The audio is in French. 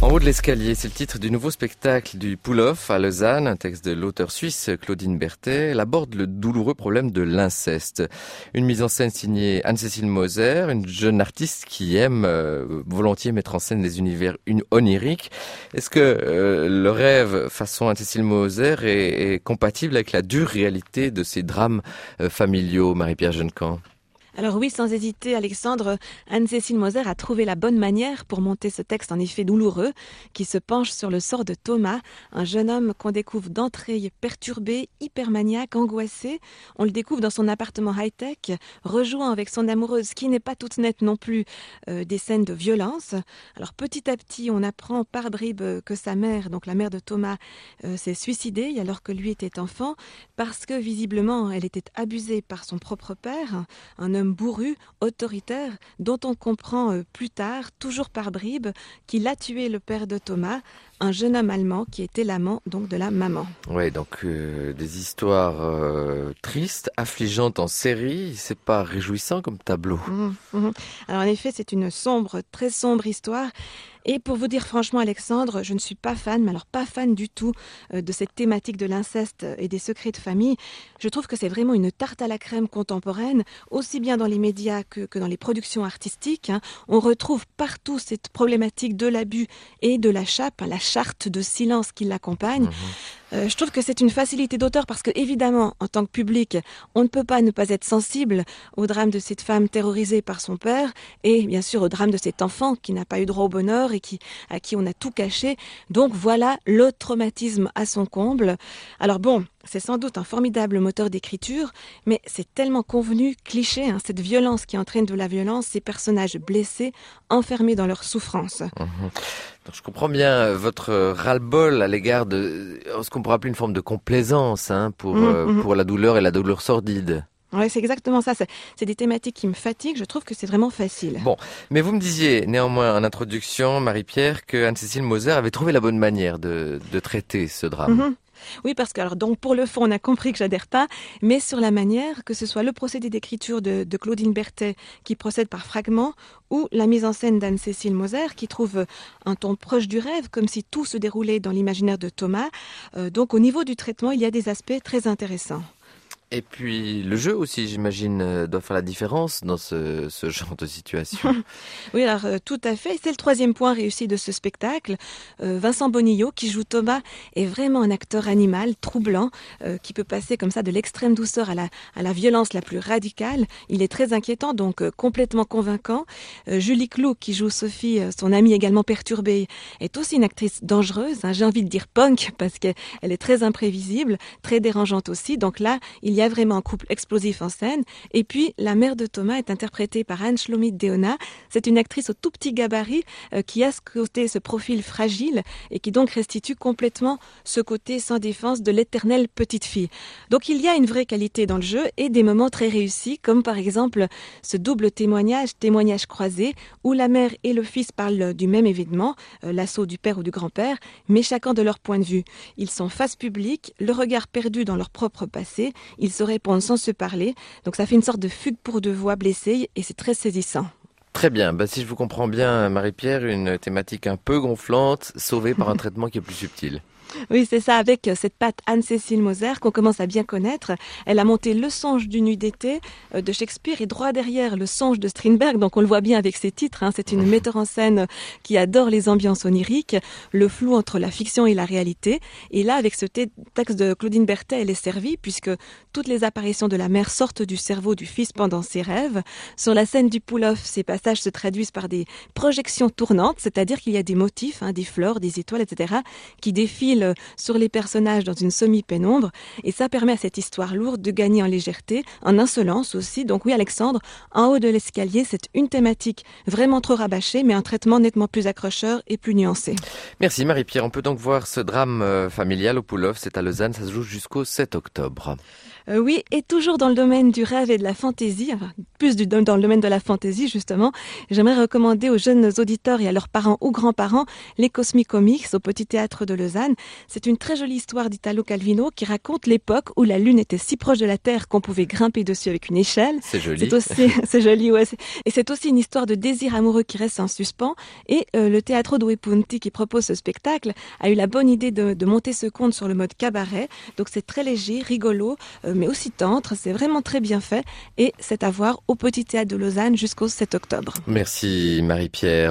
En haut de l'escalier, c'est le titre du nouveau spectacle du Pull-Off à Lausanne. Un texte de l'auteur suisse Claudine Berthet. Elle aborde le douloureux problème de l'inceste. Une mise en scène signée Anne-Cécile Moser, une jeune artiste qui aime volontiers mettre en scène des univers oniriques. Est-ce que le rêve façon Anne-Cécile Moser est compatible avec la dure réalité de ces drames familiaux, Marie-Pierre Jeunecamp? Alors oui, sans hésiter, Alexandre, Anne-Cécile Moser a trouvé la bonne manière pour monter ce texte en effet douloureux, qui se penche sur le sort de Thomas, un jeune homme qu'on découvre d'entrée perturbé, hypermaniaque, angoissé. On le découvre dans son appartement high-tech, rejouant avec son amoureuse qui n'est pas toute nette non plus, des scènes de violence. Alors petit à petit, on apprend par bribes que sa mère, donc la mère de Thomas, s'est suicidée alors que lui était enfant, parce que visiblement elle était abusée par son propre père, un homme bourru, autoritaire, dont on comprend plus tard, toujours par bribes, qu'il a tué le père de Thomas, un jeune homme allemand qui était l'amant donc de la maman. Ouais, donc des histoires tristes, affligeantes en série, c'est pas réjouissant comme tableau. Alors en effet, c'est une sombre, très sombre histoire. Et pour vous dire franchement, Alexandre, je ne suis pas fan, mais alors pas fan du tout de cette thématique de l'inceste et des secrets de famille. Je trouve que c'est vraiment une tarte à la crème contemporaine, aussi bien dans les médias que dans les productions artistiques. On retrouve partout cette problématique de l'abus et de la chape, la charte de silence qui l'accompagne. Je trouve que c'est une facilité d'auteur parce que, évidemment, en tant que public, on ne peut pas ne pas être sensible au drame de cette femme terrorisée par son père et, bien sûr, au drame de cet enfant qui n'a pas eu droit au bonheur et à qui on a tout caché. Donc voilà, le traumatisme à son comble. Alors bon, c'est sans doute un formidable moteur d'écriture, mais c'est tellement convenu, cliché, cette violence qui entraîne de la violence, ces personnages blessés, enfermés dans leur souffrance. Donc, je comprends bien votre ras-le-bol à l'égard de ce qu'on pourrait appeler une forme de complaisance pour la douleur et la douleur sordide. Oui, c'est exactement ça. C'est des thématiques qui me fatiguent. Je trouve que c'est vraiment facile. Bon, mais vous me disiez néanmoins en introduction, Marie-Pierre, que Anne-Cécile Moser avait trouvé la bonne manière de traiter ce drame. Oui, parce que alors donc pour le fond, on a compris que j'adhère pas, mais sur la manière, que ce soit le procédé d'écriture de Claudine Berthet qui procède par fragments, ou la mise en scène d'Anne-Cécile Moser qui trouve un ton proche du rêve, comme si tout se déroulait dans l'imaginaire de Thomas. Donc au niveau du traitement, il y a des aspects très intéressants. Et puis le jeu aussi, j'imagine, doit faire la différence dans ce genre de situation. Oui, alors tout à fait. C'est le troisième point réussi de ce spectacle. Vincent Bonillo, qui joue Thomas, est vraiment un acteur animal, troublant, qui peut passer comme ça de l'extrême douceur à la violence la plus radicale. Il est très inquiétant, donc complètement convaincant. Julie Cloux, qui joue Sophie, son amie également perturbée, est aussi une actrice dangereuse. J'ai envie de dire punk, parce qu'elle est très imprévisible, très dérangeante aussi. Donc là, il y a vraiment un couple explosif en scène. Et puis, la mère de Thomas est interprétée par Anne-Shlomit Deona. C'est une actrice au tout petit gabarit qui a ce profil fragile et qui donc restitue complètement ce côté sans défense de l'éternelle petite fille. Donc, il y a une vraie qualité dans le jeu et des moments très réussis, comme par exemple ce double témoignage croisé, où la mère et le fils parlent du même événement, l'assaut du père ou du grand-père, mais chacun de leur point de vue. Ils sont face publique, le regard perdu dans leur propre passé. Ils se répondent sans se parler. Donc ça fait une sorte de fugue pour deux voix blessées et c'est très saisissant. Très bien. Si je vous comprends bien, Marie-Pierre, une thématique un peu gonflante, sauvée par un traitement qui est plus subtil. Oui, c'est ça, avec cette patte Anne-Cécile Moser qu'on commence à bien connaître. Elle a monté Le Songe d'une nuit d'été de Shakespeare et droit derrière Le Songe de Strindberg, donc on le voit bien avec ses titres. C'est une metteur en scène qui adore les ambiances oniriques, le flou entre la fiction et la réalité. Et là, avec ce texte de Claudine Berthet, elle est servie puisque toutes les apparitions de la mère sortent du cerveau du fils pendant ses rêves. Sur la scène du pull-off, ces passages se traduisent par des projections tournantes, c'est-à-dire qu'il y a des motifs, des fleurs, des étoiles, etc., qui défilent sur les personnages dans une semi-pénombre et ça permet à cette histoire lourde de gagner en légèreté, en insolence aussi. Donc oui, Alexandre, en haut de l'escalier, c'est une thématique vraiment trop rabâchée mais un traitement nettement plus accrocheur et plus nuancé. Merci Marie-Pierre. On peut donc voir ce drame familial au Pull-Off, c'est à Lausanne, ça se joue jusqu'au 7 octobre. Oui, et toujours dans le domaine du rêve et de la fantaisie, enfin, plus dans le domaine de la fantaisie justement, j'aimerais recommander aux jeunes auditeurs et à leurs parents ou grands-parents les Cosmicomics au Petit Théâtre de Lausanne. C'est une très jolie histoire d'Italo Calvino qui raconte l'époque où la Lune était si proche de la Terre qu'on pouvait grimper dessus avec une échelle. C'est joli. C'est joli, ouais. Et c'est aussi une histoire de désir amoureux qui reste en suspens. Et le Teatro Due Punti qui propose ce spectacle a eu la bonne idée de monter ce conte sur le mode cabaret. Donc c'est très léger, rigolo, mais aussi tendre. C'est vraiment très bien fait. Et c'est à voir au Petit Théâtre de Lausanne jusqu'au 7 octobre. Merci Marie-Pierre.